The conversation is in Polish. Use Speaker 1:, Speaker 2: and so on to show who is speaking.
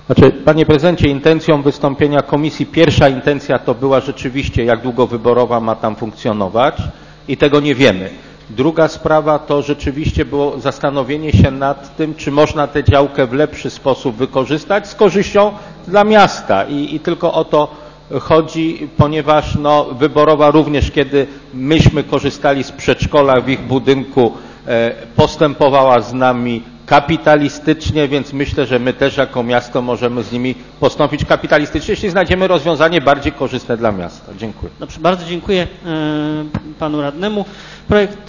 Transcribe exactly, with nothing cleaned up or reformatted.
Speaker 1: Znaczy, panie prezydencie, intencją wystąpienia komisji, pierwsza intencja to była rzeczywiście, jak długo wyborowa ma tam funkcjonować i tego nie wiemy. Druga sprawa to rzeczywiście było zastanowienie się nad tym, czy można tę działkę w lepszy sposób wykorzystać z korzyścią dla miasta i, i tylko o to chodzi, ponieważ no, wyborowa również, kiedy myśmy korzystali z przedszkola w ich budynku, e, postępowała z nami kapitalistycznie, więc myślę, że my też jako miasto możemy z nimi postąpić kapitalistycznie, jeśli znajdziemy rozwiązanie bardziej korzystne dla miasta. Dziękuję.
Speaker 2: Dobrze, bardzo dziękuję e, panu radnemu. Projekt